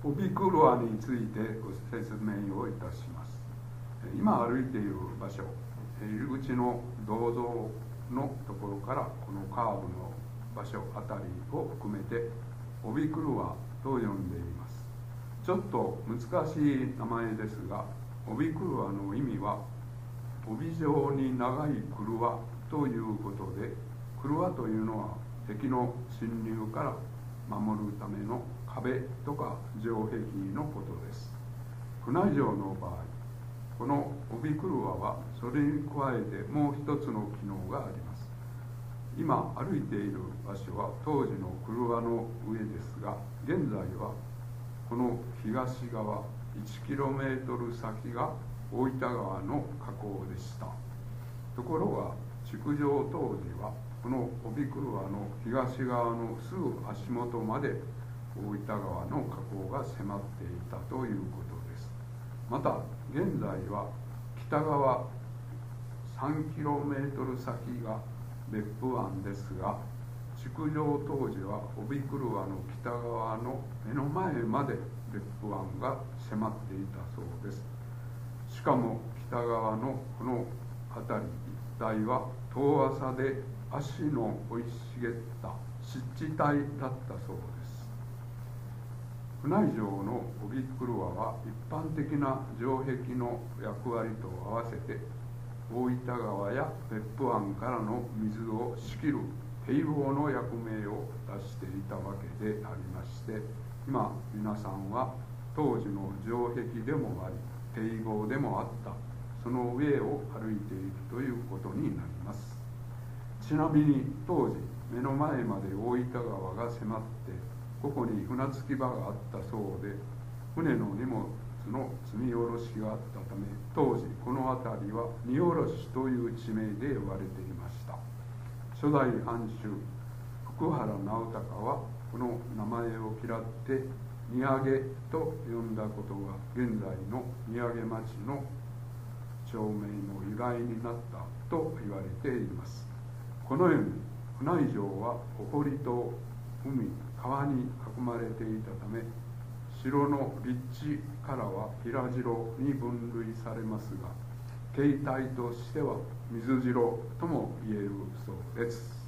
帯黒についてご説明をいたします。今歩いている場所、入り口の銅像のところからこのカーブの場所あたりを含めて帯黒と呼んでいます。ちょっと難しい名前ですが、帯黒の意味は帯状に長い車ということで、車というのは敵の侵入から守るための壁とか城壁のことです。船城の場合、この帯車はそれに加えてもう一つの機能があります。今歩いている場所は当時の車の上ですが、現在はこの東側 1km 先が大分川の河口でした。ところが築城当時はこの帯車の東側のすぐ足元まで大分川の河口が迫っていたということです。また現在は北側 3km 先が別府湾ですが、築城当時は帯車の北側の目の前まで別府湾が迫っていたそうです。しかも北側のこの辺り一帯は遠浅で足の生い茂った湿地帯だったそうです。船井城の帯車は一般的な城壁の役割と合わせて大分川や別府湾からの水を仕切る堤防の役目を出していたわけでありまして、今皆さんは当時の城壁でもあり堤防でもあったその上を歩いているということになります。ちなみに当時目の前まで大分川が迫って、ここに船着き場があったそうで、船の荷物の積み下ろしがあったため、当時この辺りは荷下ろしという地名で呼ばれていました。初代藩主福原直隆はこの名前を嫌って荷揚げと呼んだことが現在の荷揚町の町名の由来になったと言われています。このように船井城はお堀と海、川に囲まれていたため、城の立地からは平城に分類されますが、形態としては水城とも言えるそうです。